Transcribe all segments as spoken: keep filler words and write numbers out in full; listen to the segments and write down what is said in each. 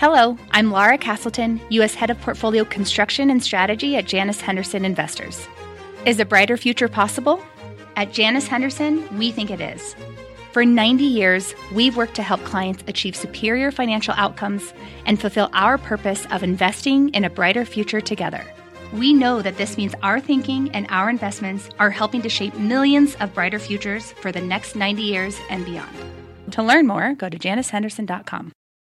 Hello, I'm Laura Castleton, U S Head of Portfolio Construction and Strategy at Janus Henderson Investors. Is a brighter future possible? At Janus Henderson, we think it is. For ninety years, we've worked to help clients achieve superior financial outcomes and fulfill our purpose of investing in a brighter future together. We know that this means our thinking and our investments are helping to shape millions of brighter futures for the next ninety years and beyond. To learn more, go to janus henderson dot com.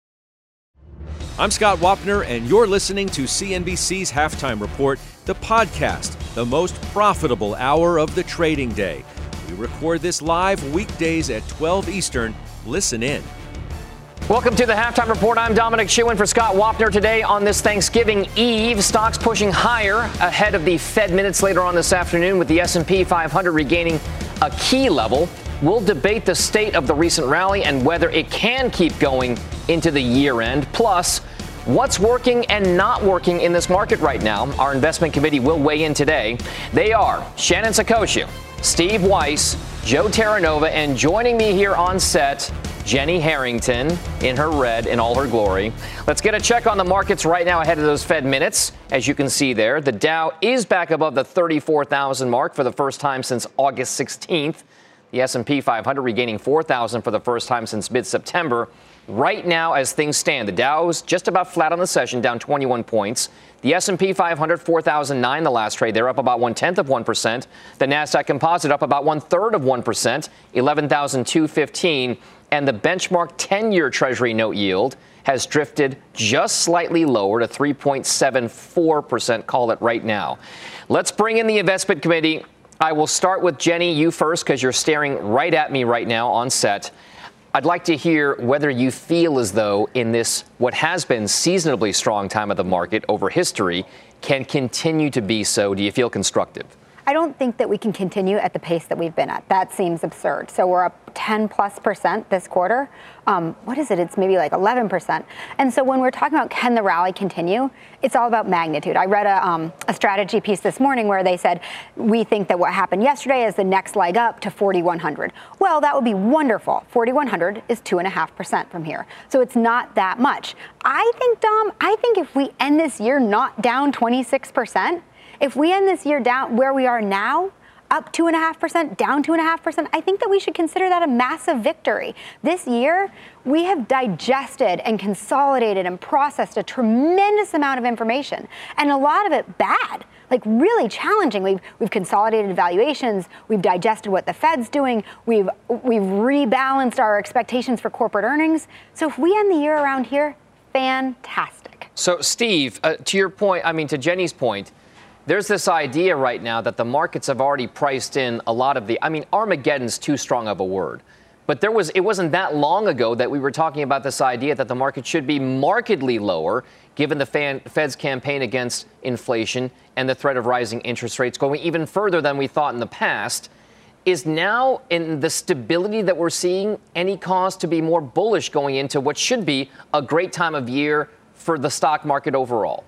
I'm Scott Wapner, and you're listening to C N B C's Halftime Report, the podcast, the most profitable hour of the trading day. We record this live weekdays at twelve Eastern. Listen in. Welcome to the Halftime Report. I'm Dominic Shewan for Scott Wapner. Today on this Thanksgiving Eve, stocks pushing higher ahead of the Fed minutes later on this afternoon, with the S and P five hundred regaining a key level. We'll debate the state of the recent rally and whether it can keep going into the year end. Plus, what's working and not working in this market right now. Our investment committee will weigh in today. They are Shannon Saccocia, Steve Weiss, Joe Terranova, and joining me here on set, Jenny Harrington in her red in all her glory. Let's get a check on the markets right now ahead of those Fed minutes. As you can see there, the Dow is back above the thirty-four thousand mark for the first time since August sixteenth. The S and P five hundred regaining four thousand for the first time since mid-September. Right now, as things stand, the Dow's just about flat on the session, down twenty-one points. The S and P five hundred, four thousand nine the last trade. They're up about one-tenth of one percent. The NASDAQ Composite up about one-third of one percent, eleven thousand two hundred fifteen. And the benchmark ten-year Treasury note yield has drifted just slightly lower to three point seven four percent, call it right now. Let's bring in the investment committee. I will start with Jenny, you first, because you're staring right at me right now on set. I'd like to hear whether you feel as though in this, what has been seasonably strong time of the market over history, can continue to be so. Do you feel constructive? I don't think that we can continue at the pace that we've been at. That seems absurd. So we're up ten plus percent this quarter. Um, what is it? It's maybe like eleven percent. And so when we're talking about can the rally continue, it's all about magnitude. I read a, um, a strategy piece this morning where they said, we think that what happened yesterday is the next leg up to forty-one hundred. Well, that would be wonderful. forty-one hundred is two point five percent from here. So it's not that much. I think, Dom, I think if we end this year not down twenty-six percent, if we end this year down where we are now, up two point five percent, down two point five percent, I think that we should consider that a massive victory. This year, we have digested and consolidated and processed a tremendous amount of information, and a lot of it bad, like really challenging. We've we've consolidated valuations, we've digested what the Fed's doing, we've we've rebalanced our expectations for corporate earnings. So if we end the year around here, fantastic. So, Steve, uh, to your point, I mean, to Jenny's point, there's this idea right now that the markets have already priced in a lot of the, I mean, Armageddon's too strong of a word. But there was, it wasn't that long ago that we were talking about this idea that the market should be markedly lower, given the fan, Fed's campaign against inflation and the threat of rising interest rates going even further than we thought in the past. Is now, in the stability that we're seeing, any cause to be more bullish going into what should be a great time of year for the stock market overall?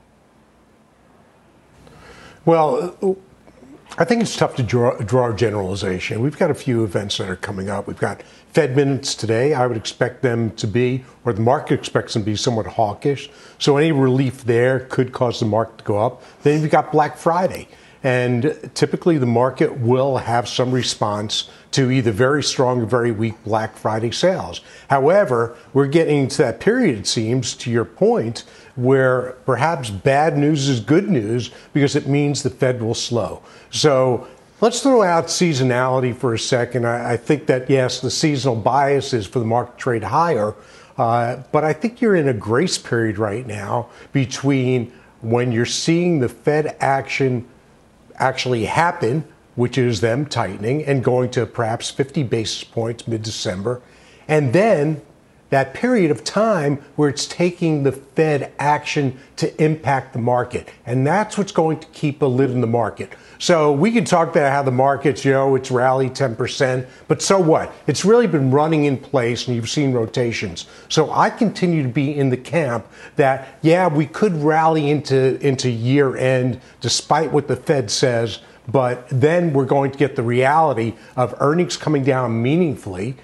Well, I think it's tough to draw, draw a generalization. We've got a few events that are coming up. We've got Fed minutes today. I would expect them to be, or the market expects them to be, somewhat hawkish. So any relief there could cause the market to go up. Then you've got Black Friday. And typically the market will have some response to either very strong or very weak Black Friday sales. However, we're getting to that period, it seems, to your point, where perhaps bad news is good news because it means the Fed will slow. So let's throw out seasonality for a second. I, I think that, yes, the seasonal bias is for the market to trade higher, uh, but I think you're in a grace period right now between when you're seeing the Fed action actually happen, which is them tightening and going to perhaps fifty basis points mid-December, and then that period of time where it's taking the Fed action to impact the market. And that's what's going to keep a lid in the market. So we can talk about how the market's, you know, it's rallied ten percent, but so what? It's really been running in place and you've seen rotations. So I continue to be in the camp that, yeah, we could rally into, into year end despite what the Fed says, but then we're going to get the reality of earnings coming down meaningfully.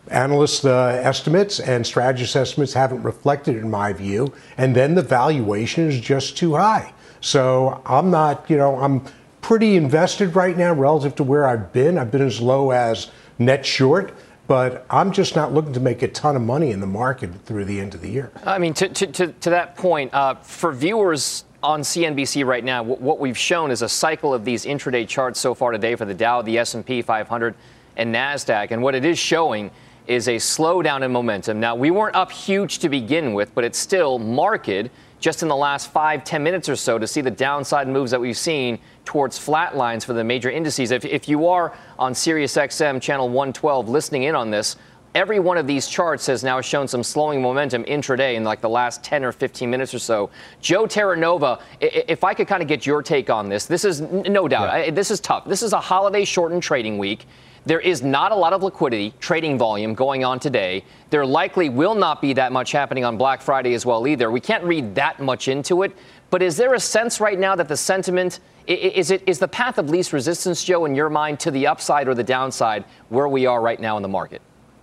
analyst uh, estimates and strategist estimates haven't reflected it, in my view, and then the valuation is just too high. So I'm not, you know, I'm pretty invested right now relative to where I've been. I've been as low as net short, but I'm just not looking to make a ton of money in the market through the end of the year. I mean, to, to, to, to that point, uh, for viewers on C N B C right now, w- what we've shown is a cycle of these intraday charts so far today for the Dow, the S and P five hundred, and NASDAQ. And what it is showing is a slowdown in momentum. Now, we weren't up huge to begin with, but it's still marked just in the last five, ten minutes or so to see the downside moves that we've seen towards flat lines for the major indices. If, if you are on Sirius X M channel one twelve listening in on this, every one of these charts has now shown some slowing momentum intraday in like the last ten or fifteen minutes or so. Joe Terranova, if I could kind of get your take on this, this is no doubt, yeah. I, this is tough. This is a holiday shortened trading week. There is not a lot of liquidity, trading volume going on today. There likely will not be that much happening on Black Friday as well either. We can't read that much into it. But is there a sense right now that the sentiment, is it is the path of least resistance, Joe, in your mind, to the upside or the downside where we are right now in the market?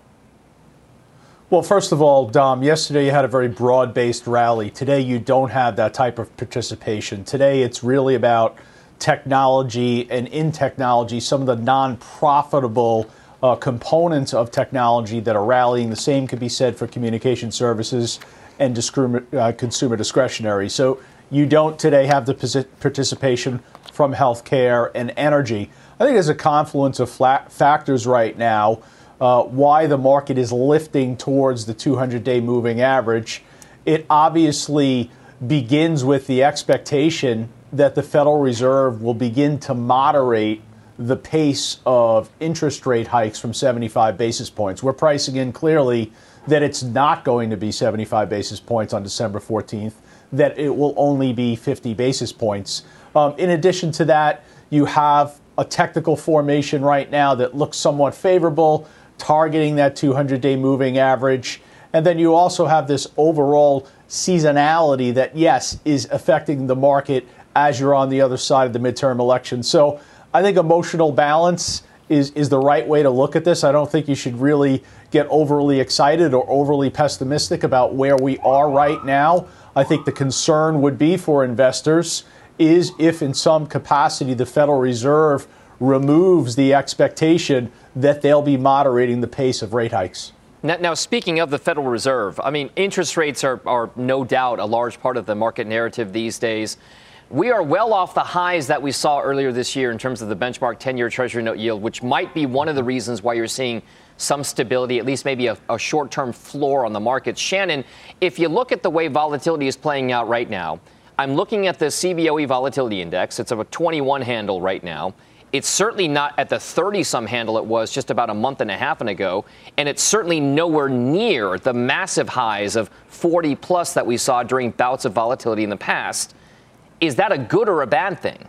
Well, first of all, Dom, yesterday you had a very broad-based rally. Today you don't have that type of participation. Today it's really about technology, and in technology, some of the non-profitable uh, components of technology that are rallying. The same could be said for communication services and discrim- uh, consumer discretionary. So you don't today have the posi- participation from healthcare and energy. I think there's a confluence of flat factors right now uh, why the market is lifting towards the two hundred day moving average. It obviously begins with the expectation that the Federal Reserve will begin to moderate the pace of interest rate hikes from seventy-five basis points. We're pricing in clearly that it's not going to be seventy-five basis points on December fourteenth, that it will only be fifty basis points. Um, in addition to that, you have a technical formation right now that looks somewhat favorable, targeting that two hundred day moving average. And then you also have this overall seasonality that, yes, is affecting the market as you're on the other side of the midterm election. So I think emotional balance is, is the right way to look at this. I don't think you should really get overly excited or overly pessimistic about where we are right now. I think the concern would be for investors is if in some capacity the Federal Reserve removes the expectation that they'll be moderating the pace of rate hikes. Now, now, speaking of the Federal Reserve, I mean, interest rates are, are no doubt a large part of the market narrative these days. We are well off the highs that we saw earlier this year in terms of the benchmark ten-year Treasury note yield, which might be one of the reasons why you're seeing some stability, at least maybe a, a short-term floor on the markets. Shannon, if you look at the way volatility is playing out right now, I'm looking at the C B O E volatility index. It's of a twenty-one handle right now. It's certainly not at the thirty-some handle it was just about a month and a half ago, and it's certainly nowhere near the massive highs of forty plus that we saw during bouts of volatility in the past. Is that a good or a bad thing?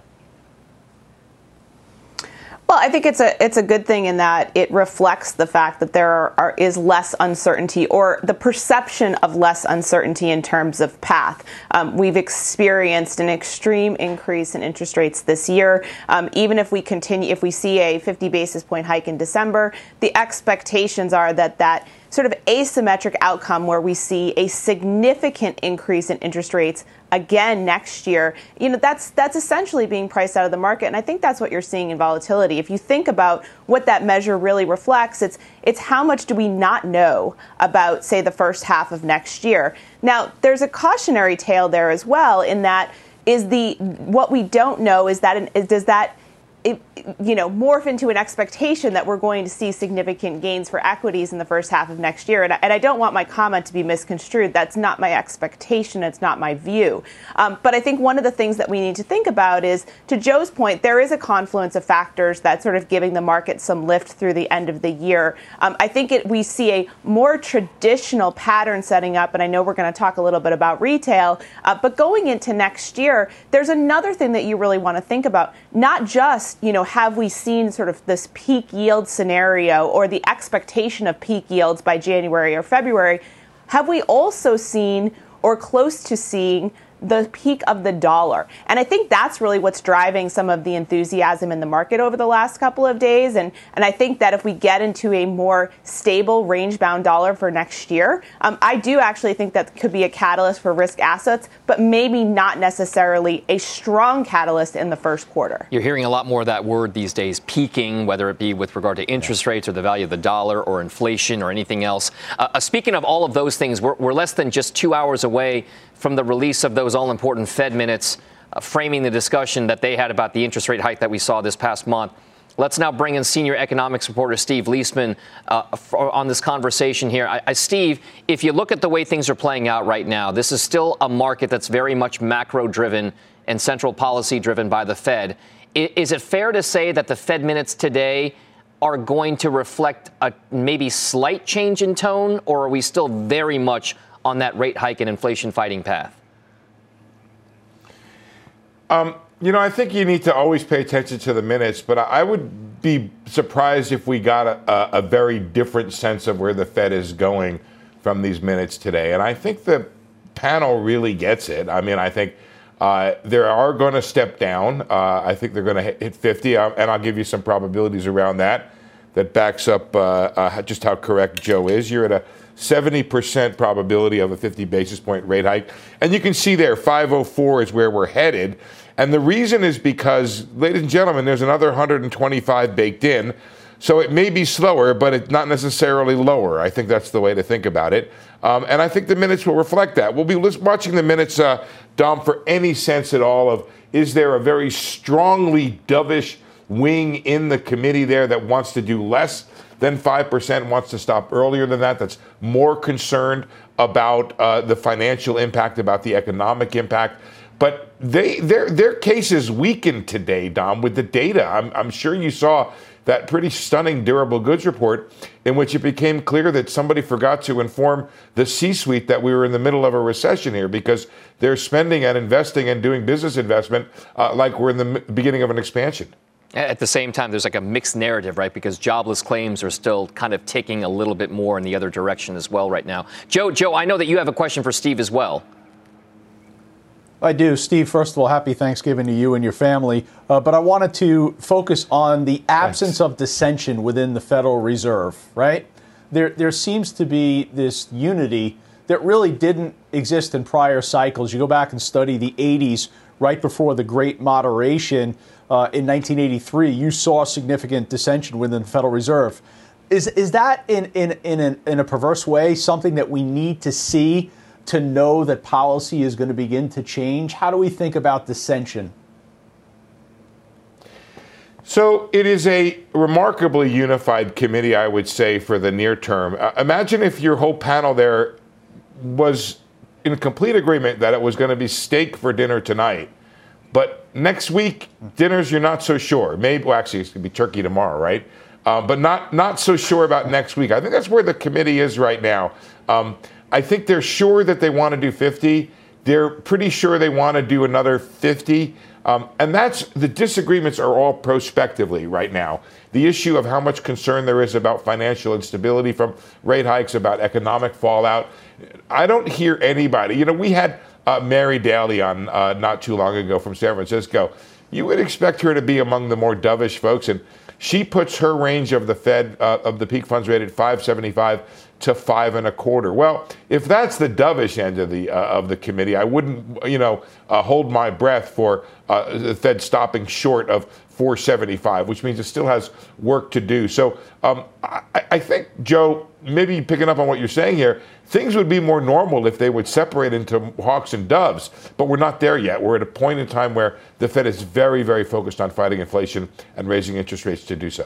Well, I think it's a it's a good thing in that it reflects the fact that there are, are, is less uncertainty, or the perception of less uncertainty in terms of path. Um, we've experienced an extreme increase in interest rates this year. Um, even if we continue, if we see a fifty basis point hike in December, the expectations are that that sort of asymmetric outcome where we see a significant increase in interest rates again next year, you know, that's that's essentially being priced out of the market. And I think that's what you're seeing in volatility. If you think about what that measure really reflects, it's it's how much do we not know about, say, the first half of next year. Now, there's a cautionary tale there as well, in that is the what we don't know is that is, does that It, you know, morph into an expectation that we're going to see significant gains for equities in the first half of next year. And I, and I don't want my comment to be misconstrued. That's not my expectation. It's not my view. Um, but I think one of the things that we need to think about is, to Joe's point, there is a confluence of factors that's sort of giving the market some lift through the end of the year. Um, I think it, we see a more traditional pattern setting up, and I know we're going to talk a little bit about retail, uh, but going into next year, there's another thing that you really want to think about, not just, you know, have we seen sort of this peak yield scenario or the expectation of peak yields by January or February? Have we also seen, or close to seeing, the peak of the dollar. And I think that's really what's driving some of the enthusiasm in the market over the last couple of days. And, and I think that if we get into a more stable range-bound dollar for next year, um, I do actually think that could be a catalyst for risk assets, but maybe not necessarily a strong catalyst in the first quarter. You're hearing a lot more of that word these days, peaking, whether it be with regard to interest rates or the value of the dollar or inflation or anything else. Uh, speaking of all of those things, we're, we're less than just two hours away from the release of those all-important Fed minutes, uh, framing the discussion that they had about the interest rate hike that we saw this past month. Let's now bring in senior economics reporter Steve Liesman uh, for, on this conversation here. I, I, Steve, if you look at the way things are playing out right now, this is still a market that's very much macro-driven and central policy-driven by the Fed. I, is it fair to say that the Fed minutes today are going to reflect a maybe slight change in tone, or are we still very much on that rate hike and inflation fighting path? Um, you know, I think you need to always pay attention to the minutes, but I would be surprised if we got a, a very different sense of where the Fed is going from these minutes today. And I think the panel really gets it. I mean, I think uh, they are going to step down. Uh, I think they're going to hit fifty, uh, and I'll give you some probabilities around that that backs up uh, uh, just how correct Joe is. You're at a seventy percent probability of a fifty basis point rate hike. And you can see there, five oh four is where we're headed. And the reason is because, ladies and gentlemen, there's another one hundred twenty-five baked in. So it may be slower, but it's not necessarily lower. I think that's the way to think about it. Um, and I think the minutes will reflect that. We'll be watching the minutes, uh, Dom, for any sense at all of, is there a very strongly dovish wing in the committee there that wants to do less than five percent, wants to stop earlier than that, that's more concerned about uh, the financial impact, about the economic impact. But they their their case is weakened today, Dom, with the data. I'm, I'm sure you saw that pretty stunning durable goods report in which it became clear that somebody forgot to inform the C-suite that we were in the middle of a recession here, because they're spending and investing and doing business investment uh, like we're in the m- beginning of an expansion. At the same time, there's like a mixed narrative, right? Because jobless claims are still kind of ticking a little bit more in the other direction as well right now. Joe, Joe, I know that you have a question for Steve as well. I do. Steve, first of all, happy Thanksgiving to you and your family. Uh, but I wanted to focus on the absence Thanks. of dissension within the Federal Reserve, right? There, there seems to be this unity that really didn't exist in prior cycles. You go back and study the eighties, right before the Great Moderation uh, in nineteen eighty-three, you saw significant dissension within the Federal Reserve. Is is that in in in a, in a perverse way something that we need to see to know that policy is going to begin to change? How do we think about dissension? So it is a remarkably unified committee, I would say, for the near term. Uh, imagine if your whole panel there was in complete agreement that it was going to be steak for dinner tonight. But next week, dinners, you're not so sure. Maybe, well, actually, it's going to be turkey tomorrow, right? Uh, but not not so sure about next week. I think that's where the committee is right now. Um, I think they're sure that they want to do fifty. They're pretty sure they want to do another fifty. Um, and that's the disagreements are all prospectively right now. The issue of how much concern there is about financial instability from rate hikes, about economic fallout. I don't hear anybody. You know, we had uh, Mary Daly on uh, not too long ago from San Francisco. You would expect her to be among the more dovish folks, and she puts her range of the Fed, uh, of the peak funds rate at five seventy-five to five and a quarter. Well, if that's the dovish end of the uh, of the committee, I wouldn't, you know, uh, hold my breath for uh, the Fed stopping short of four seventy-five, which means it still has work to do. So um, I, I think, Joe, maybe picking up on what you're saying here, things would be more normal if they would separate into hawks and doves, but we're not there yet. We're at a point in time where the Fed is very, very focused on fighting inflation and raising interest rates to do so.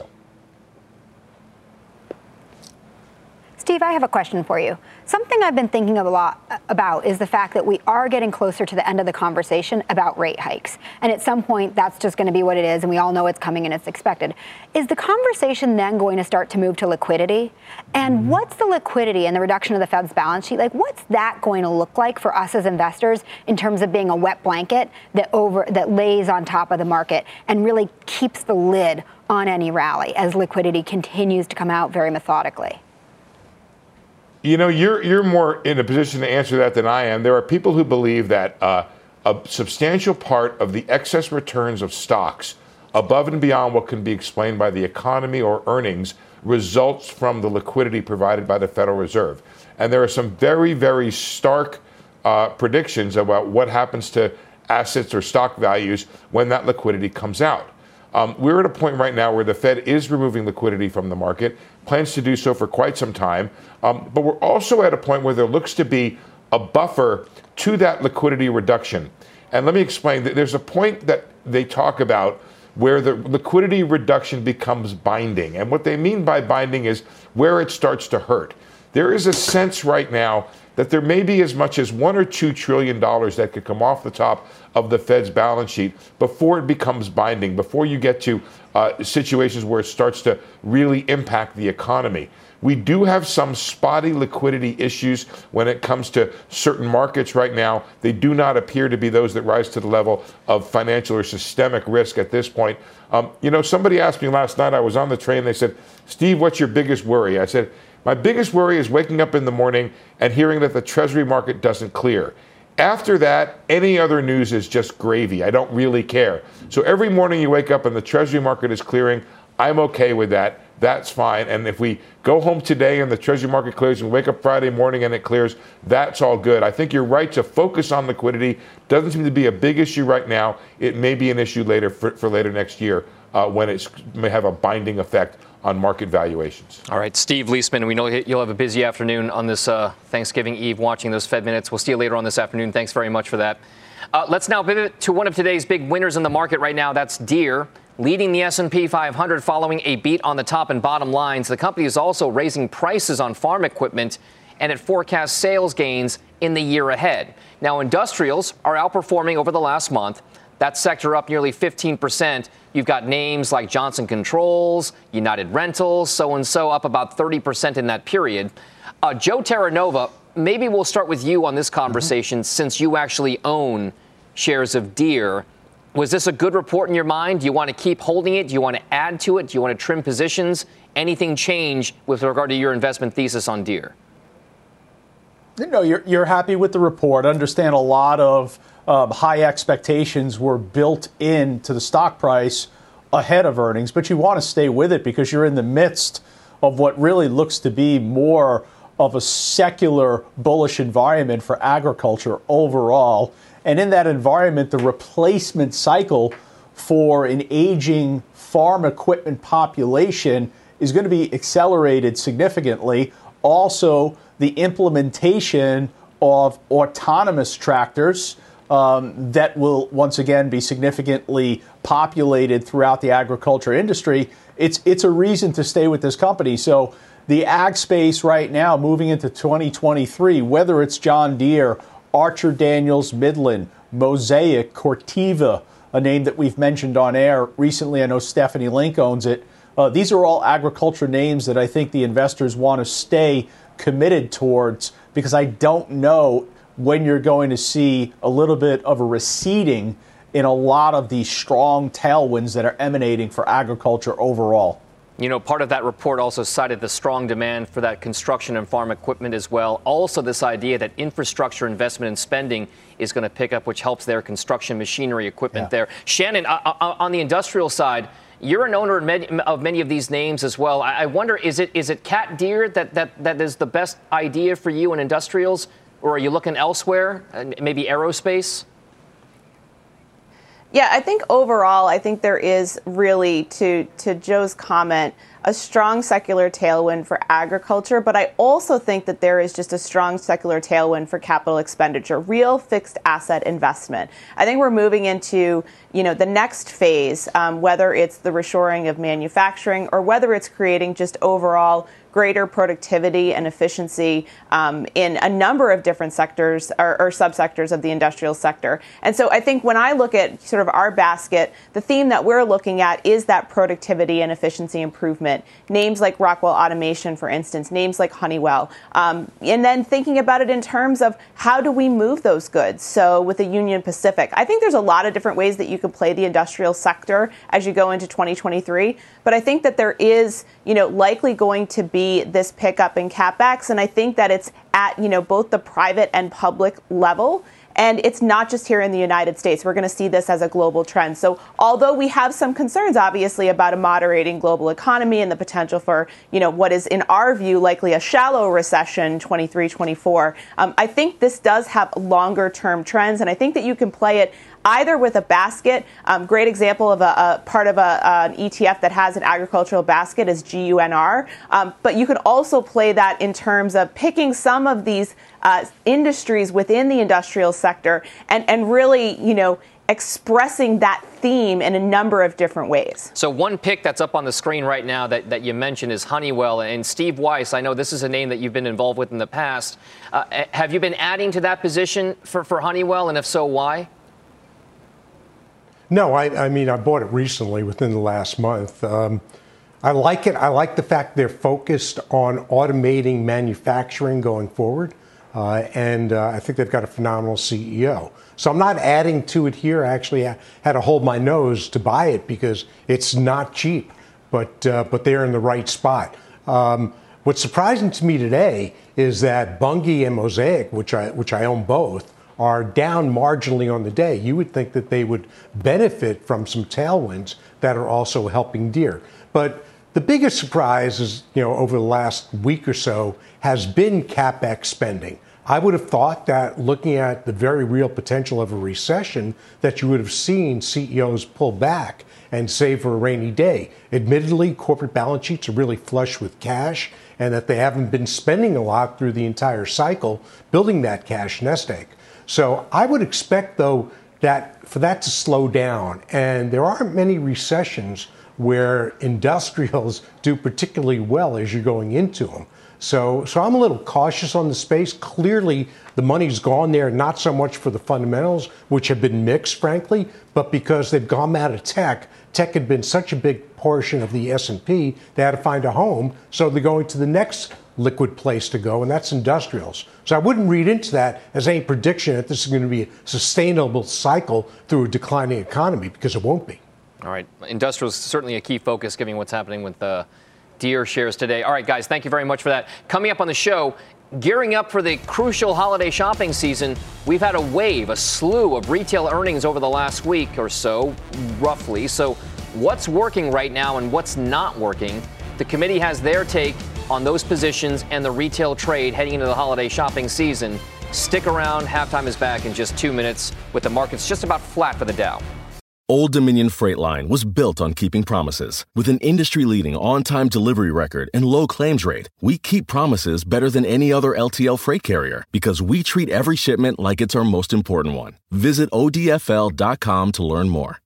Steve, I have a question for you. Something I've been thinking a lot about is the fact that we are getting closer to the end of the conversation about rate hikes. And at some point, that's just going to be what it is, and we all know it's coming and it's expected. Is the conversation then going to start to move to liquidity? And what's the liquidity and the reduction of the Fed's balance sheet? Like, what's that going to look like for us as investors in terms of being a wet blanket that over that lays on top of the market and really keeps the lid on any rally as liquidity continues to come out very methodically? You know, you're you're more in a position to answer that than I am. There are people who believe that uh, a substantial part of the excess returns of stocks above and beyond what can be explained by the economy or earnings results from the liquidity provided by the Federal Reserve. And there are some very, very stark uh, predictions about what happens to assets or stock values when that liquidity comes out. Um, we're at a point right now where the Fed is removing liquidity from the market, plans to do so for quite some time. Um, but we're also at a point where there looks to be a buffer to that liquidity reduction. And let me explain that there's a point that they talk about where the liquidity reduction becomes binding. And what they mean by binding is where it starts to hurt. There is a sense right now that there may be as much as one or two trillion dollars that could come off the top of the Fed's balance sheet before it becomes binding, before you get to uh, situations where it starts to really impact the economy. We do have some spotty liquidity issues when it comes to certain markets right now. They do not appear to be those that rise to the level of financial or systemic risk at this point. Um, you know, somebody asked me last night, I was on the train, they said, Steve, what's your biggest worry? I said, my biggest worry is waking up in the morning and hearing that the Treasury market doesn't clear. After that, any other news is just gravy. I don't really care. So every morning you wake up and the Treasury market is clearing, I'm okay with that. That's fine. And if we go home today and the Treasury market clears and wake up Friday morning and it clears, that's all good. I think you're right to focus on liquidity. Doesn't seem to be a big issue right now. It may be an issue later for, for later next year uh, when it may have a binding effect on market valuations. All right, Steve Liesman, we know you'll have a busy afternoon on this uh, Thanksgiving Eve watching those Fed minutes. We'll see you later on this afternoon. Thanks very much for that. Uh, let's now pivot to one of today's big winners in the market right now. That's Deere, leading the S and P five hundred following a beat on the top and bottom lines. The company is also raising prices on farm equipment, and it forecasts sales gains in the year ahead. Now, industrials are outperforming over the last month. That sector up nearly fifteen percent. You've got names like Johnson Controls, United Rentals, so-and-so up about thirty percent in that period. Uh, Joe Terranova, maybe we'll start with you on this conversation, mm-hmm. since you actually own shares of Deere. Was this a good report in your mind? Do you want to keep holding it? Do you want to add to it? Do you want to trim positions? Anything change with regard to your investment thesis on Deere? No, you're, you're happy with the report. Understand a lot of um, high expectations were built into the stock price ahead of earnings, but you want to stay with it because you're in the midst of what really looks to be more of a secular bullish environment for agriculture overall. And in that environment, the replacement cycle for an aging farm equipment population is going to be accelerated significantly. Also, the implementation of autonomous tractors um, that will once again be significantly populated throughout the agriculture industry. It's it's a reason to stay with this company. So the ag space right now, moving into twenty twenty-three, whether it's John Deere, Archer Daniels Midland, Mosaic, Corteva, a name that we've mentioned on air recently. I know Stephanie Link owns it. Uh, these are all agriculture names that I think the investors want to stay committed towards, because I don't know when you're going to see a little bit of a receding in a lot of these strong tailwinds that are emanating for agriculture overall. You know, part of that report also cited the strong demand for that construction and farm equipment as well. Also, this idea that infrastructure investment and spending is going to pick up, which helps their construction machinery equipment yeah. there. Shannon, uh, uh, on the industrial side, you're an owner of many, of many of these names as well. I, I wonder, is it is it Cat Deere that, that, that is the best idea for you in industrials, or are you looking elsewhere, uh, maybe aerospace? Yeah, I think overall, I think there is really, to to Joe's comment, a strong secular tailwind for agriculture, but I also think that there is just a strong secular tailwind for capital expenditure, real fixed asset investment. I think we're moving into, you know, the next phase, um, whether it's the reshoring of manufacturing or whether it's creating just overall greater productivity and efficiency um, in a number of different sectors or, or subsectors of the industrial sector. And so I think when I look at sort of our basket, the theme that we're looking at is that productivity and efficiency improvement. Names like Rockwell Automation, for instance, names like Honeywell. Um, and then thinking about it in terms of how do we move those goods? So with the Union Pacific, I think there's a lot of different ways that you could play the industrial sector as you go into twenty twenty-three. But I think that there is, you know, likely going to be this pickup in CapEx, and I think that it's at, you know, both the private and public level. And it's not just here in the United States. We're going to see this as a global trend. So although we have some concerns, obviously, about a moderating global economy and the potential for, you know, what is, in our view, likely a shallow recession, twenty-three, twenty-four, um, I think this does have longer term trends. And I think that you can play it either with a basket. Um, great example of a, a part of a, uh, an E T F that has an agricultural basket is G U N R. Um, but you can also play that in terms of picking some of these uh, industries within the industrial sector and, and really, you know, expressing that theme in a number of different ways. So one pick that's up on the screen right now that, that you mentioned is Honeywell. And Steve Weiss, I know this is a name that you've been involved with in the past. Uh, have you been adding to that position for, for Honeywell? And if so, why? No, I, I mean, I bought it recently within the last month. Um, I like it. I like the fact they're focused on automating manufacturing going forward. Uh, and uh, I think they've got a phenomenal C E O. So I'm not adding to it here. I actually had to hold my nose to buy it because it's not cheap, but uh, but they're in the right spot. Um, what's surprising to me today is that Bunge and Mosaic, which I which I own both, are down marginally on the day. You would think that they would benefit from some tailwinds that are also helping Deere. But the biggest surprise is, you know, over the last week or so has been CapEx spending. I would have thought that looking at the very real potential of a recession, that you would have seen C E Os pull back and save for a rainy day. Admittedly, corporate balance sheets are really flush with cash, and that they haven't been spending a lot through the entire cycle building that cash nest egg. So I would expect, though, that for that to slow down, and there aren't many recessions where industrials do particularly well as you're going into them. So, so I'm a little cautious on the space. Clearly, the money's gone there, not so much for the fundamentals, which have been mixed, frankly, but because they've gone out of tech. Tech had been such a big portion of the S and P, they had to find a home, so they're going to the next liquid place to go, and that's industrials. So I wouldn't read into that as any prediction that this is going to be a sustainable cycle through a declining economy, because it won't be. All right. Industrials is certainly a key focus, given what's happening with the Deere shares today. All right, guys, thank you very much for that. Coming up on the show, gearing up for the crucial holiday shopping season, we've had a wave, a slew of retail earnings over the last week or so, roughly. So what's working right now and what's not working? The committee has their take on those positions and the retail trade heading into the holiday shopping season. Stick around. Halftime is back in just two minutes with the markets just about flat for the Dow. Old Dominion Freight Line was built on keeping promises. With an industry-leading on-time delivery record and low claims rate, we keep promises better than any other L T L freight carrier because we treat every shipment like it's our most important one. Visit O D F L dot com to learn more.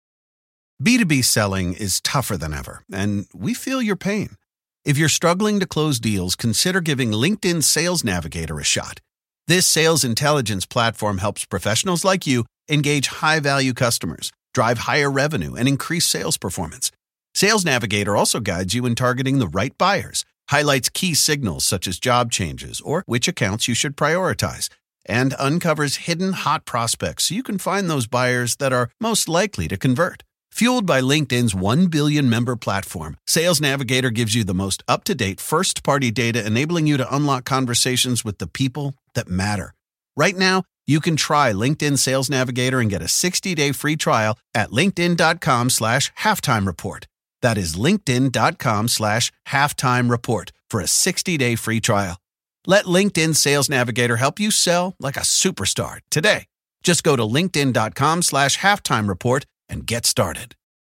B two B selling is tougher than ever, and we feel your pain. If you're struggling to close deals, consider giving LinkedIn Sales Navigator a shot. This sales intelligence platform helps professionals like you engage high-value customers, drive higher revenue, and increase sales performance. Sales Navigator also guides you in targeting the right buyers, highlights key signals such as job changes or which accounts you should prioritize, and uncovers hidden hot prospects so you can find those buyers that are most likely to convert. Fueled by LinkedIn's one billion member platform, Sales Navigator gives you the most up-to-date first-party data, enabling you to unlock conversations with the people that matter. Right now, you can try LinkedIn Sales Navigator and get a sixty-day free trial at linkedin.com slash halftime report. That is linkedin.com slash halftime report for a sixty-day free trial. Let LinkedIn Sales Navigator help you sell like a superstar today. Just go to linkedin.com slash halftime report and get started.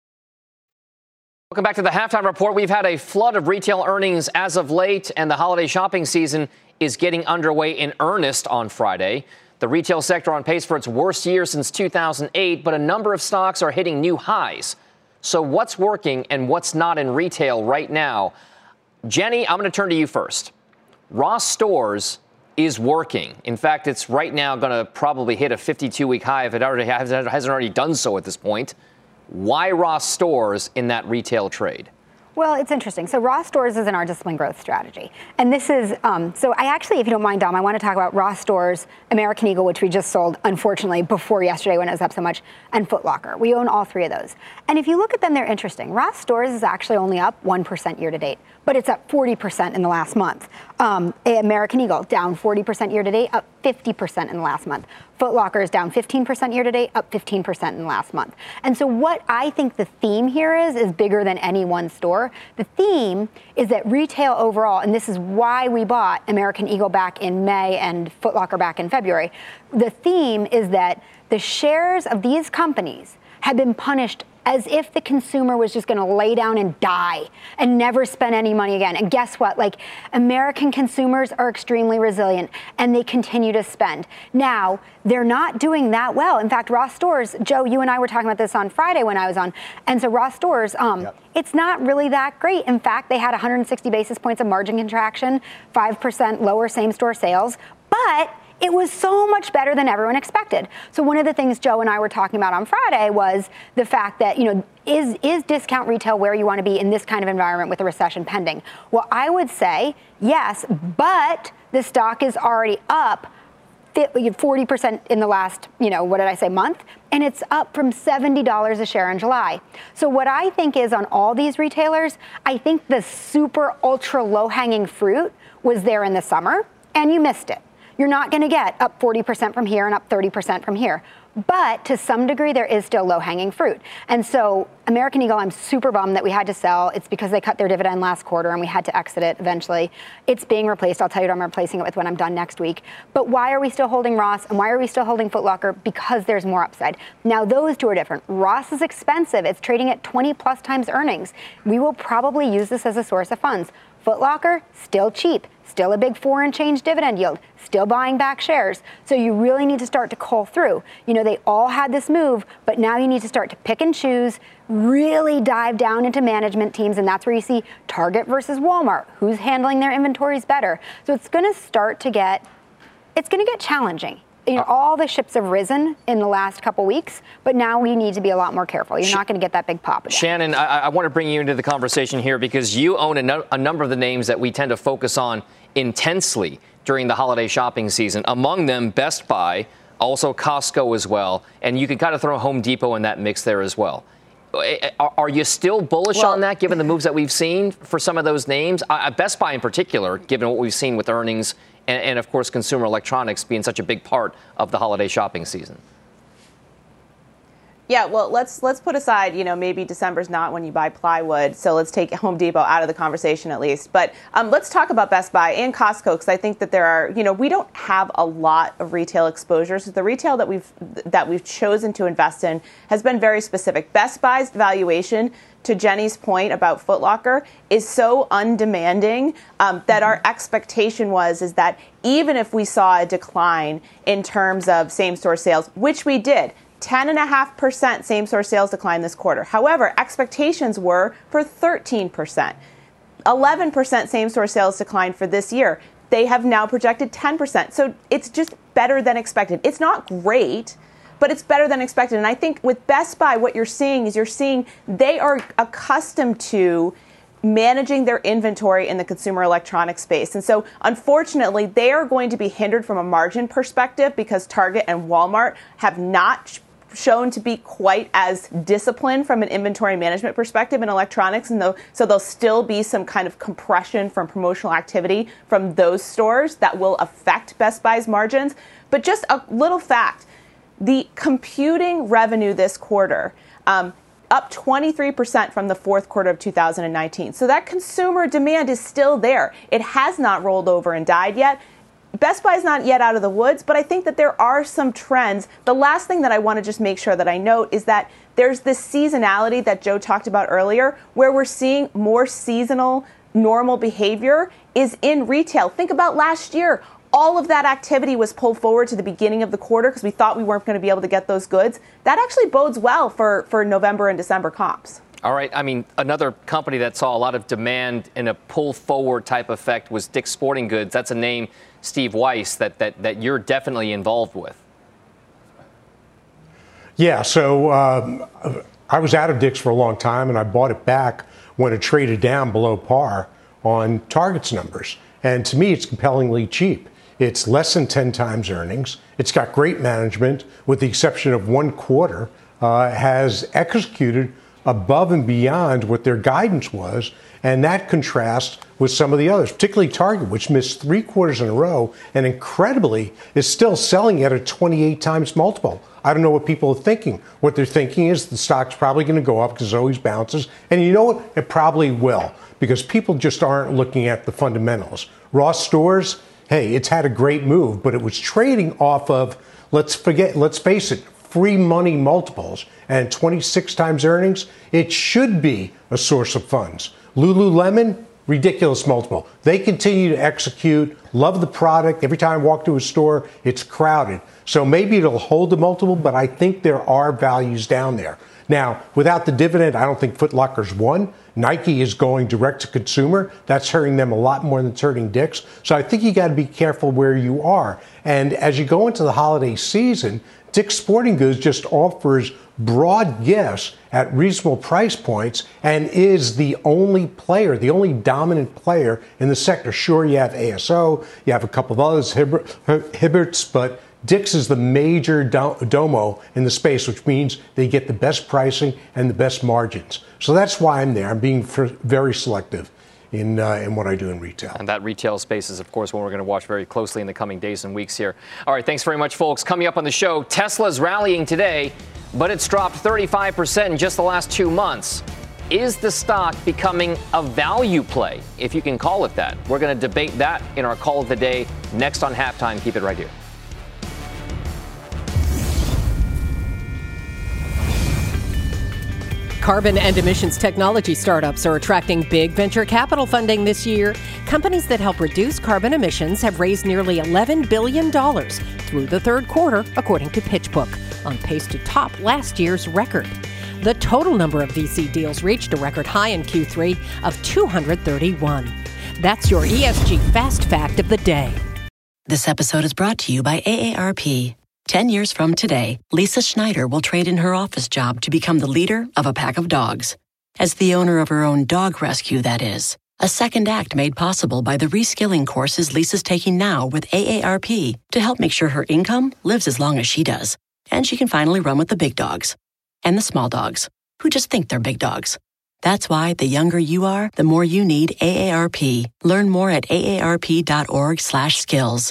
Welcome back to the Halftime Report. We've had a flood of retail earnings as of late, and the holiday shopping season is getting underway in earnest on Friday. The retail sector on pace for its worst year since two thousand eight, but a number of stocks are hitting new highs. So what's working and what's not in retail right now? Jenny, I'm going to turn to you first. Ross Stores is working. In fact, it's right now going to probably hit a fifty-two week high if it already hasn't already done so at this point. Why Ross Stores in that retail trade? Well, it's interesting. So Ross Stores is in our disciplined growth strategy. And this is, um, so I actually, if you don't mind, Dom, I want to talk about Ross Stores, American Eagle, which we just sold, unfortunately, before yesterday when it was up so much, and Foot Locker. We own all three of those. And if you look at them, they're interesting. Ross Stores is actually only up one percent year to date, but it's up forty percent in the last month. Um, American Eagle, down forty percent year to date, up fifty percent in the last month. Foot Locker is down fifteen percent year to date, up fifteen percent in the last month. And so what I think the theme here is, is bigger than any one store. The theme is that retail overall, and this is why we bought American Eagle back in May and Foot Locker back in February. The theme is that the shares of these companies have been punished as if the consumer was just going to lay down and die and never spend any money again. And guess what? Like, American consumers are extremely resilient and they continue to spend. Now, they're not doing that well. In fact, Ross Stores, Joe, you and I were talking about this on Friday when I was on. And so Ross Stores, um, yep. It's not really that great. In fact, they had one hundred sixty basis points of margin contraction, five percent lower same-store sales, but it was so much better than everyone expected. So one of the things Joe and I were talking about on Friday was the fact that, you know, is is discount retail where you want to be in this kind of environment with a recession pending? Well, I would say yes, but the stock is already up forty percent in the last, you know, what did I say, month? And it's up from seventy dollars a share in July. So what I think is on all these retailers, I think the super ultra low hanging fruit was there in the summer and you missed it. You're not going to get up forty percent from here and up thirty percent from here. But to some degree, there is still low-hanging fruit. And so American Eagle, I'm super bummed that we had to sell. It's because they cut their dividend last quarter and we had to exit it eventually. It's being replaced. I'll tell you what I'm replacing it with when I'm done next week. But why are we still holding Ross and why are we still holding Foot Locker? Because there's more upside. Now, those two are different. Ross is expensive. It's trading at twenty plus times earnings. We will probably use this as a source of funds. Foot Locker, still cheap. Still a big four and change dividend yield, still buying back shares. So you really need to start to cull through. You know, they all had this move, but now you need to start to pick and choose, really dive down into management teams, and that's where you see Target versus Walmart, who's handling their inventories better. So it's going to start to get, it's going to get challenging. You know, all the ships have risen in the last couple weeks, but now we need to be a lot more careful. You're not going to get that big pop again. Shannon, I, I want to bring you into the conversation here because you own a, no, a number of the names that we tend to focus on intensely during the holiday shopping season. Among them, Best Buy, also Costco as well, and you can kind of throw Home Depot in that mix there as well. Are, are you still bullish well, on that, given the moves that we've seen for some of those names? Uh, Best Buy in particular, given what we've seen with earnings and, and, of course, consumer electronics being such a big part of the holiday shopping season. Yeah, well, let's let's put aside, you know, maybe December's not when you buy plywood, so let's take Home Depot out of the conversation at least. But um, let's talk about Best Buy and Costco, because I think that there are, you know, we don't have a lot of retail exposure. So the retail that we've that we've chosen to invest in has been very specific. Best Buy's valuation, to Jenny's point about Foot Locker, is so undemanding um, that our expectation was is that even if we saw a decline in terms of same-store sales, which we did, ten point five percent same-store sales decline this quarter. However, expectations were for thirteen percent. eleven percent same-store sales decline for this year. They have now projected ten percent. So it's just better than expected. It's not great, but it's better than expected. And I think with Best Buy, what you're seeing is you're seeing they are accustomed to managing their inventory in the consumer electronics space. And so, unfortunately, they are going to be hindered from a margin perspective because Target and Walmart have not sh- shown to be quite as disciplined from an inventory management perspective in electronics. And though, so there'll still be some kind of compression from promotional activity from those stores that will affect Best Buy's margins. But just a little fact, the computing revenue this quarter, um, up twenty-three percent from the fourth quarter of two thousand nineteen. So that consumer demand is still there. It has not rolled over and died yet. Best Buy is not yet out of the woods, but I think that there are some trends. The last thing that I want to just make sure that I note is that there's this seasonality that Joe talked about earlier, where we're seeing more seasonal, normal behavior is in retail. Think about last year. All of that activity was pulled forward to the beginning of the quarter because we thought we weren't going to be able to get those goods. That actually bodes well for, for November and December comps. All right. I mean, another company that saw a lot of demand in a pull forward type effect was Dick's Sporting Goods. That's a name, Steve Weiss, that, that, that you're definitely involved with. Yeah, so um, I was out of D I C S for a long time, and I bought it back when it traded down below par on Target's numbers. And to me, it's compellingly cheap. It's less than ten times earnings. It's got great management, with the exception of one quarter, uh, has executed above and beyond what their guidance was. And that contrasts with some of the others, particularly Target, which missed three quarters in a row and incredibly is still selling at a twenty-eight times multiple. I don't know what people are thinking. What they're thinking is the stock's probably going to go up because it always bounces. And you know what? It probably will, because people just aren't looking at the fundamentals. Ross Stores, hey, it's had a great move, but it was trading off of, let's forget, let's face it, free money multiples and twenty-six times earnings. It should be a source of funds. Lululemon, ridiculous multiple. They continue to execute, love the product. Every time I walk to a store, it's crowded. So maybe it'll hold the multiple, but I think there are values down there. Now, without the dividend, I don't think Foot Locker's won. Nike is going direct to consumer. That's hurting them a lot more than it's hurting D I C S. So I think you got to be careful where you are. And as you go into the holiday season, D I C S Sporting Goods just offers broad gifts at reasonable price points and is the only player, the only dominant player in the sector. Sure, you have A S O, you have a couple of others, Hibberts, but D I C S is the major do- domo in the space, which means they get the best pricing and the best margins. So that's why I'm there. I'm being very selective in uh, in what I do in retail. And that retail space is, of course, one we're going to watch very closely in the coming days and weeks here. All right, thanks very much, folks. Coming up on the show, Tesla's rallying today, but it's dropped thirty-five percent in just the last two months. Is the stock becoming a value play, if you can call it that? We're going to debate that in our call of the day next on Halftime. Keep it right here. Carbon and emissions technology startups are attracting big venture capital funding this year. Companies that help reduce carbon emissions have raised nearly eleven billion dollars through the third quarter, according to PitchBook, on pace to top last year's record. The total number of V C deals reached a record high in Q three of two hundred thirty-one. That's your E S G Fast Fact of the day. This episode is brought to you by A A R P. Ten years from today, Lisa Schneider will trade in her office job to become the leader of a pack of dogs. As the owner of her own dog rescue, that is. A second act made possible by the reskilling courses Lisa's taking now with A A R P to help make sure her income lives as long as she does. And she can finally run with the big dogs. And the small dogs, who just think they're big dogs. That's why the younger you are, the more you need A A R P. Learn more at aarp.org slash skills.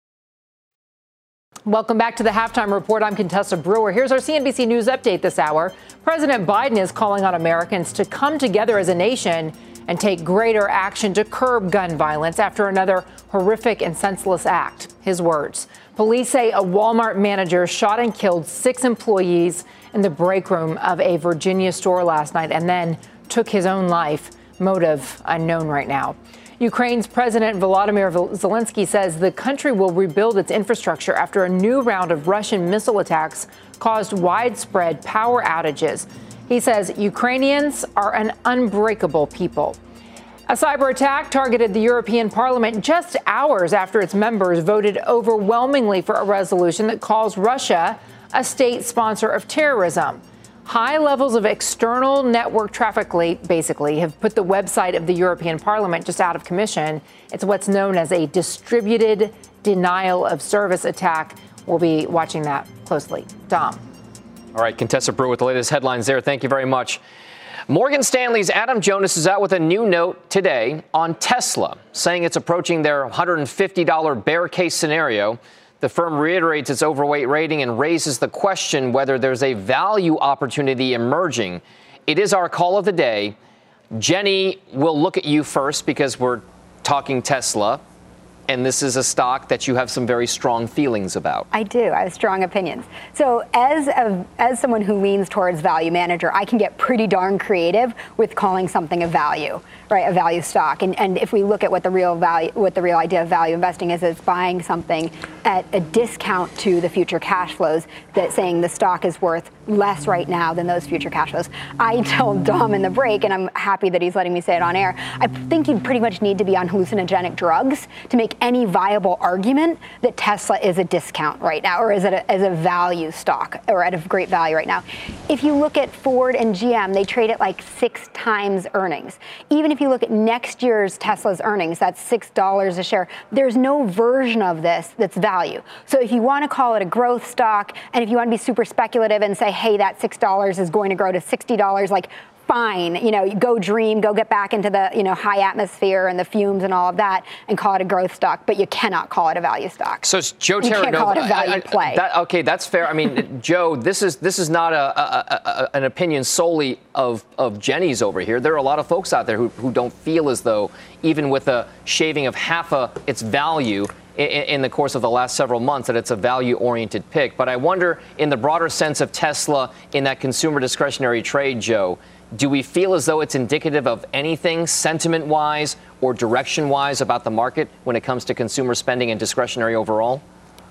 Welcome back to the Halftime Report. I'm Contessa Brewer. Here's our C N B C News update this hour. President Biden is calling on Americans to come together as a nation and take greater action to curb gun violence after another horrific and senseless act. His words. Police say a Walmart manager shot and killed six employees in the break room of a Virginia store last night and then took his own life. Motive unknown right now. Ukraine's President Volodymyr Zelensky says the country will rebuild its infrastructure after a new round of Russian missile attacks caused widespread power outages. He says Ukrainians are an unbreakable people. A cyber attack targeted the European Parliament just hours after its members voted overwhelmingly for a resolution that calls Russia a state sponsor of terrorism. High levels of external network traffic, basically, have put the website of the European Parliament just out of commission. It's what's known as a distributed denial of service attack. We'll be watching that closely. Dom. All right, Contessa Brewer with the latest headlines there. Thank you very much. Morgan Stanley's Adam Jonas is out with a new note today on Tesla, saying it's approaching their one hundred fifty dollars bear case scenario. The firm reiterates its overweight rating and raises the question whether there's a value opportunity emerging. It is our call of the day. Jenny, we'll look at you first because we're talking Tesla. And this is a stock that you have some very strong feelings about. I do. I have strong opinions. So as a, as someone who leans towards value manager, I can get pretty darn creative with calling something a value, right? A value stock. And and if we look at what the real value, what the real idea of value investing is, it's buying something at a discount to the future cash flows, that saying the stock is worth less right now than those future cash flows. I told Dom in the break, and I'm happy that he's letting me say it on air, I think you pretty much need to be on hallucinogenic drugs to make any viable argument that Tesla is a discount right now, or is it a, as a value stock, or at a great value right now. If you look at Ford and G M, they trade at like six times earnings. Even if you look at next year's Tesla's earnings, that's six dollars a share. There's no version of this that's value. So if you want to call it a growth stock, and if you want to be super speculative and say, hey, that six dollars is going to grow to sixty dollars, like, fine, you know, go dream, go get back into the, you know, high atmosphere and the fumes and all of that and call it a growth stock, but you cannot call it a value stock. So Joe Terranova, you can't call it a value I, I, play. That, okay, that's fair. I mean, Joe, this is this is not a, a, a, an opinion solely of, of Jenny's over here. There are a lot of folks out there who, who don't feel as though even with a shaving of half a its value in, in the course of the last several months that it's a value-oriented pick. But I wonder, in the broader sense of Tesla in that consumer discretionary trade, Joe, do we feel as though it's indicative of anything sentiment-wise or direction-wise about the market when it comes to consumer spending and discretionary overall?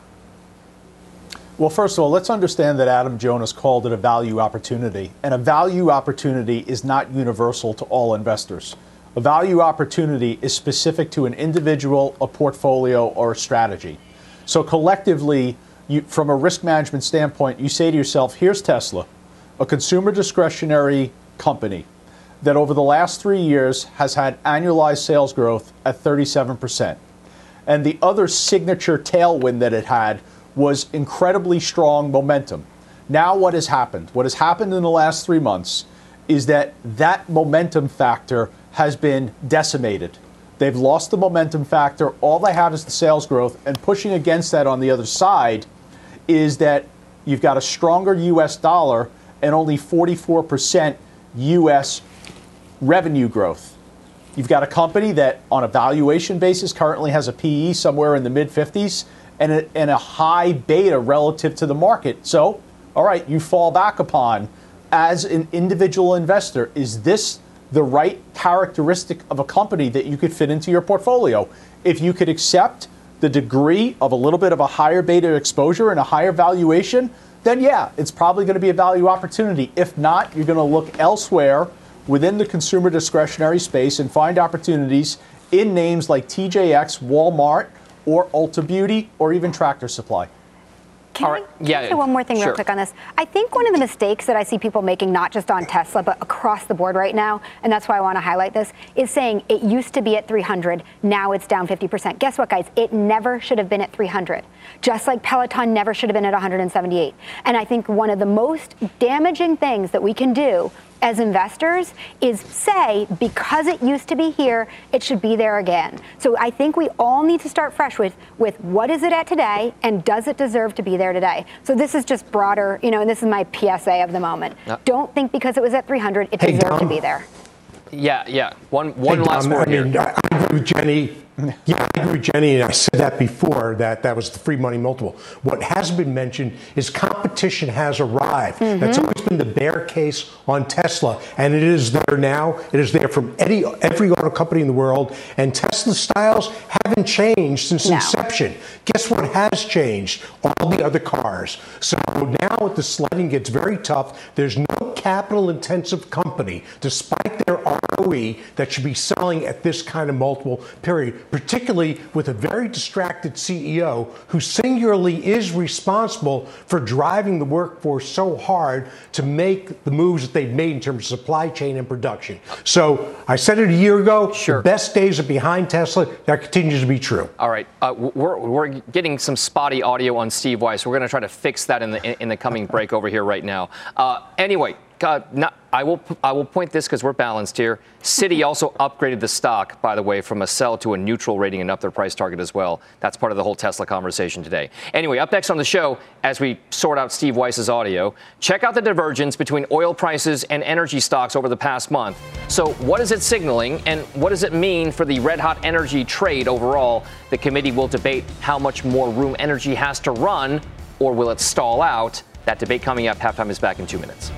Well, first of all, let's understand that Adam Jonas called it a value opportunity. And a value opportunity is not universal to all investors. A value opportunity is specific to an individual, a portfolio, or a strategy. So collectively, you, from a risk management standpoint, you say to yourself, here's Tesla, a consumer discretionary company that over the last three years has had annualized sales growth at thirty-seven percent. And the other signature tailwind that it had was incredibly strong momentum. Now what has happened? What has happened in the last three months is that that momentum factor has been decimated. They've lost the momentum factor. All they have is the sales growth. And pushing against that on the other side is that you've got a stronger U S dollar and only forty-four percent U S revenue growth. You've got a company that on a valuation basis currently has a P E somewhere in the mid fifties and a, and a high beta relative to the market. So, all right, you fall back upon as an individual investor, is this the right characteristic of a company that you could fit into your portfolio? If you could accept the degree of a little bit of a higher beta exposure and a higher valuation, then yeah, it's probably going to be a value opportunity. If not, you're going to look elsewhere within the consumer discretionary space and find opportunities in names like T J X, Walmart, or Ulta Beauty, or even Tractor Supply. Can All right. I, yeah, can I say one more thing sure. real quick on this? I think one of the mistakes that I see people making, not just on Tesla, but across the board right now, and that's why I want to highlight this, is saying it used to be at three hundred, now it's down fifty percent. Guess what, guys? It never should have been at three hundred. Just like Peloton never should have been at one hundred seventy-eight. And I think one of the most damaging things that we can do as investors is say, because it used to be here, it should be there again. So I think we all need to start fresh with, with what is it at today, and does it deserve to be there today? So this is just broader, you know, and this is my P S A of the moment. Uh, Don't think because it was at three hundred, it hey, deserved Dom. to be there. Yeah, yeah. One, one hey, last Dom, word I here. mean, I agree with Jenny. Yeah, I agree with Jenny, and I said that before, that that was the free money multiple. What has been mentioned is competition has arrived. Mm-hmm. That's always been the bear case on Tesla, and it is there now. It is there from any, every auto company in the world, and Tesla styles haven't changed since no. inception. Guess what has changed? All the other cars. So now the sledding gets very tough. There's no capital-intensive company, despite their R O E, that should be selling at this kind of multiple period, particularly with a very distracted C E O who singularly is responsible for driving the workforce so hard to make the moves that they've made in terms of supply chain and production. So I said it a year ago, sure. The best days are behind Tesla. That continues to be true. All right. Uh, we're, we're getting some spotty audio on Steve Weiss. We're going to try to fix that in the in the coming break over here right now. Uh, anyway, uh, not, I will I will point this because we're balanced here. Citi also upgraded the stock, by the way, from a sell to a neutral rating and up their price target as well. That's part of the whole Tesla conversation today. Anyway, up next on the show, as we sort out Steve Weiss's audio, check out the divergence between oil prices and energy stocks over the past month. So what is it signaling, and what does it mean for the red-hot energy trade overall? The committee will debate how much more room energy has to run, or will it stall out? That debate coming up. Halftime is back in two minutes.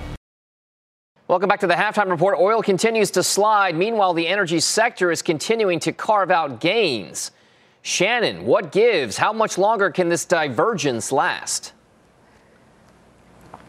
Welcome back to the Halftime Report. Oil continues to slide. Meanwhile, the energy sector is continuing to carve out gains. Shannon, what gives? How much longer can this divergence last?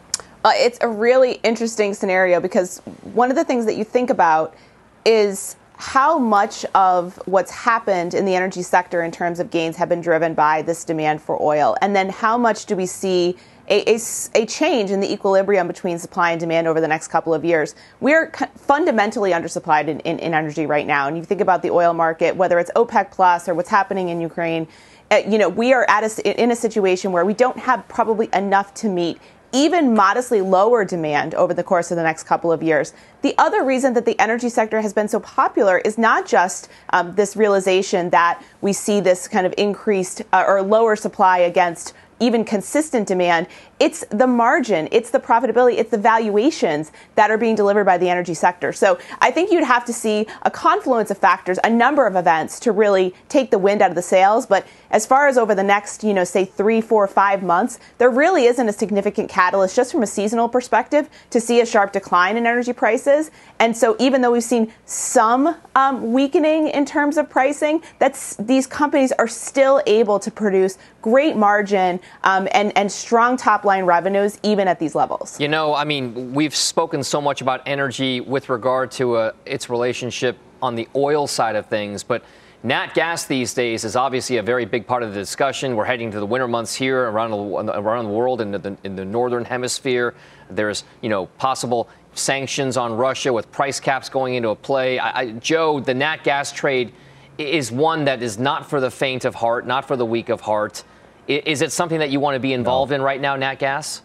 Uh, it's a really interesting scenario because one of the things that you think about is how much of what's happened in the energy sector in terms of gains have been driven by this demand for oil? And then how much do we see a, a, a change in the equilibrium between supply and demand over the next couple of years? We're fundamentally undersupplied in, in, in energy right now. And you think about the oil market, whether it's OPEC Plus or what's happening in Ukraine, uh, you know, we are at a, in a situation where we don't have probably enough to meet even modestly lower demand over the course of the next couple of years. The other reason that the energy sector has been so popular is not just um, this realization that we see this kind of increased uh, or lower supply against even consistent demand. It's the margin, it's the profitability, it's the valuations that are being delivered by the energy sector. So I think you'd have to see a confluence of factors, a number of events to really take the wind out of the sails. But as far as over the next, you know, say three, four, five months, there really isn't a significant catalyst just from a seasonal perspective to see a sharp decline in energy prices. And so even though we've seen some um, weakening in terms of pricing, that's these companies are still able to produce great margin um, and, and strong top line revenues, even at these levels. You know, I mean, we've spoken so much about energy with regard to uh, its relationship on the oil side of things, but nat gas these days is obviously a very big part of the discussion. We're heading to the winter months here around the, around the world in the, in the northern hemisphere. There's, you know, possible sanctions on Russia with price caps going into a play. I, I, Joe, the nat gas trade is one that is not for the faint of heart, not for the weak of heart. Is it something that you want to be involved no. in right now, nat gas?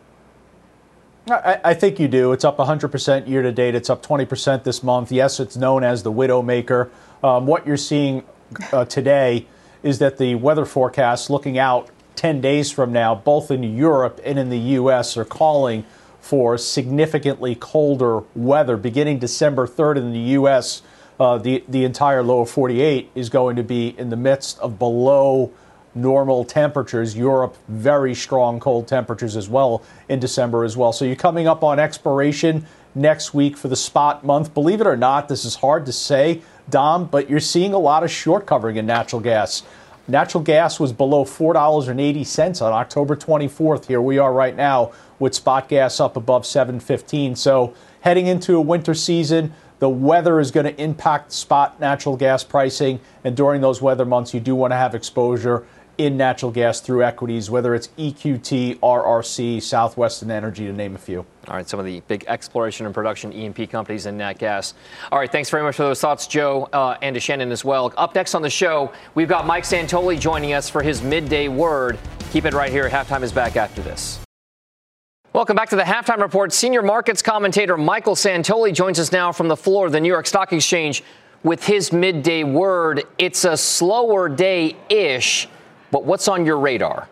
I, I think you do. It's up one hundred percent year to date. It's up twenty percent this month. Yes, it's known as the Widowmaker. Um, what you're seeing uh, today is that the weather forecasts looking out ten days from now, both in Europe and in the U S, are calling for significantly colder weather. Beginning December third in the U S, uh, the, the entire lower forty-eight is going to be in the midst of below normal temperatures. Europe, very strong cold temperatures as well in December as well. So you're coming up on expiration next week for the spot month. Believe it or not, this is hard to say, Dom, but you're seeing a lot of short covering in natural gas. Natural gas was below four dollars and eighty cents on October twenty-fourth. Here we are right now with spot gas up above seven fifteen. So heading into a winter season, the weather is going to impact spot natural gas pricing. And during those weather months, you do want to have exposure in natural gas through equities, whether it's E Q T, R R C, Southwestern Energy, to name a few. All right, some of the big exploration and production E and P companies in nat gas. All right, thanks very much for those thoughts, Joe, uh, and to Shannon as well. Up next on the show, we've got Mike Santoli joining us for his midday word. Keep it right here. Halftime is back after this. Welcome back to the Halftime Report. Senior markets commentator Michael Santoli joins us now from the floor of the New York Stock Exchange with his midday word. It's a slower day-ish, but what's on your radar?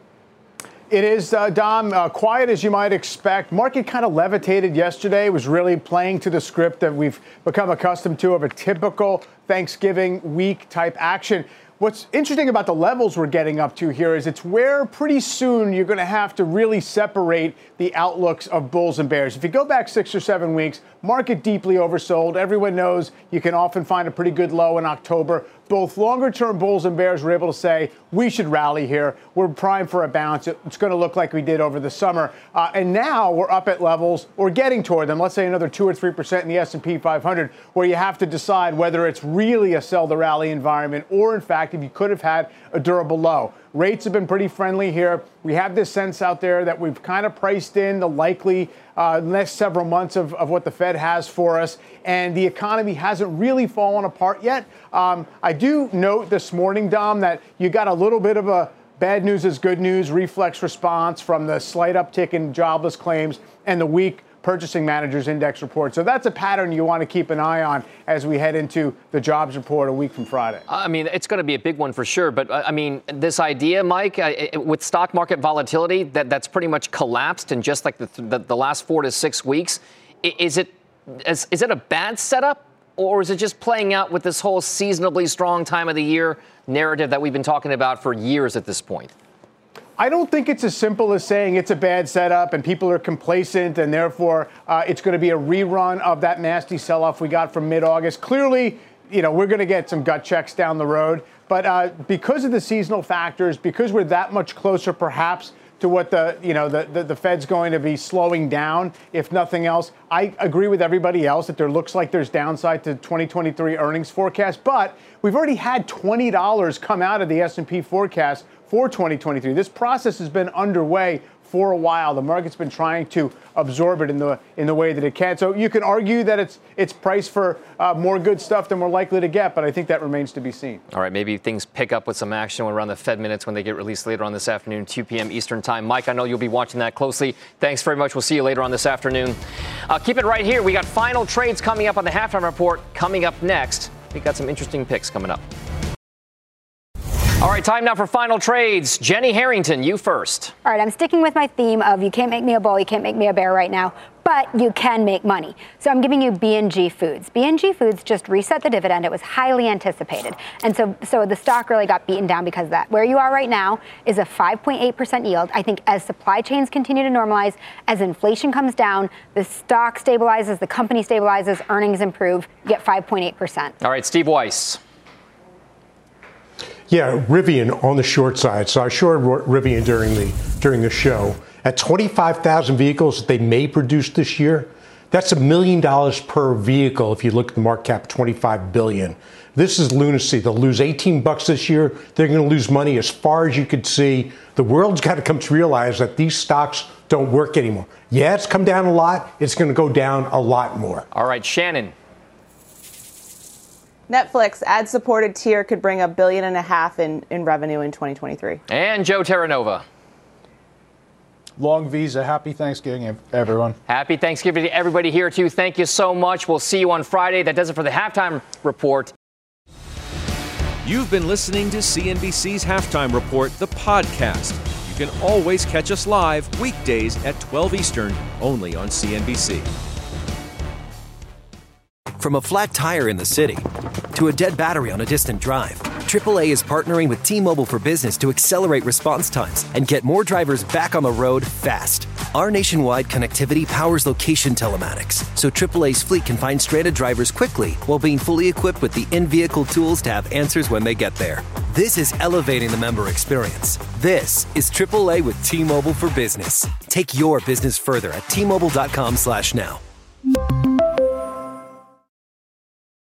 It is, uh, Dom, uh, quiet as you might expect. Market kind of levitated yesterday. It was really playing to the script that we've become accustomed to of a typical Thanksgiving week type action. What's interesting about the levels we're getting up to here is it's where pretty soon you're going to have to really separate the outlooks of bulls and bears. If you go back six or seven weeks, market deeply oversold. Everyone knows you can often find a pretty good low in October. Both longer-term bulls and bears were able to say, we should rally here. We're primed for a bounce. It's going to look like we did over the summer. Uh, and now we're up at levels, or getting toward them, let's say another two or three percent in the S and P five hundred, where you have to decide whether it's really a sell-the-rally environment or, in fact, if you could have had a durable low. Rates have been pretty friendly here. We have this sense out there that we've kind of priced in the likely uh, next several months of, of what the Fed has for us, and the economy hasn't really fallen apart yet. Um, I do note this morning, Dom, that you got a little bit of a bad news is good news reflex response from the slight uptick in jobless claims and the weak Purchasing Managers Index report. So that's a pattern you want to keep an eye on as we head into the jobs report a week from Friday. I mean, it's going to be a big one for sure. But, I mean, this idea, Mike, uh, with stock market volatility, that, that's pretty much collapsed in just like the, the, the last four to six weeks. Is it, is, is it a bad setup? Or is it just playing out with this whole seasonably strong time of the year narrative that we've been talking about for years at this point? I don't think it's as simple as saying it's a bad setup and people are complacent and therefore uh, it's going to be a rerun of that nasty sell-off we got from mid-August. Clearly, you know, we're going to get some gut checks down the road. But uh, because of the seasonal factors, because we're that much closer perhaps to what the, you know, the, the, the Fed's going to be slowing down, if nothing else. I agree with everybody else that there looks like there's downside to twenty twenty-three earnings forecast, but we've already had twenty dollars come out of the S and P forecast for twenty twenty-three. This process has been underway for a while. The market's been trying to absorb it in the in the way that it can. So you can argue that it's it's priced for uh, more good stuff than we're likely to get, but I think that remains to be seen. All right, maybe things pick up with some action around the Fed minutes when they get released later on this afternoon, two p.m. Eastern time. Mike, I know you'll be watching that closely. Thanks very much. We'll see you later on this afternoon. Uh, keep it right here. We got final trades coming up on the halftime report. Coming up next, we got some interesting picks coming up. All right, time now for final trades. Jenny Harrington, you first. All right, I'm sticking with my theme of you can't make me a bull, you can't make me a bear right now, but you can make money. So I'm giving you B and G Foods. B and G Foods just reset the dividend. It was highly anticipated. And so so the stock really got beaten down because of that. Where you are right now is a five point eight percent yield. I think as supply chains continue to normalize, as inflation comes down, the stock stabilizes, the company stabilizes, earnings improve, you get five point eight percent. All right, Steve Weiss. Yeah, Rivian on the short side. So I shorted Rivian during the during the show. At twenty-five thousand vehicles that they may produce this year, that's a million dollars per vehicle if you look at the market cap, twenty-five billion dollars. This is lunacy. They'll lose eighteen bucks this year. They're going to lose money as far as you could see. The world's got to come to realize that these stocks don't work anymore. Yeah, it's come down a lot. It's going to go down a lot more. All right, Shannon. Netflix ad-supported tier could bring a billion and a half in, in revenue in twenty twenty-three. And Joe Terranova. Long Visa. Happy Thanksgiving, everyone. Happy Thanksgiving to everybody here, too. Thank you so much. We'll see you on Friday. That does it for the Halftime Report. You've been listening to C N B C's Halftime Report, the podcast. You can always catch us live weekdays at twelve Eastern, only on C N B C. From a flat tire in the city to a dead battery on a distant drive, triple A is partnering with T-Mobile for Business to accelerate response times and get more drivers back on the road fast. Our nationwide connectivity powers location telematics, so triple A's fleet can find stranded drivers quickly while being fully equipped with the in-vehicle tools to have answers when they get there. This is elevating the member experience. This is triple A with T-Mobile for Business. Take your business further at T Mobile dot com slash now.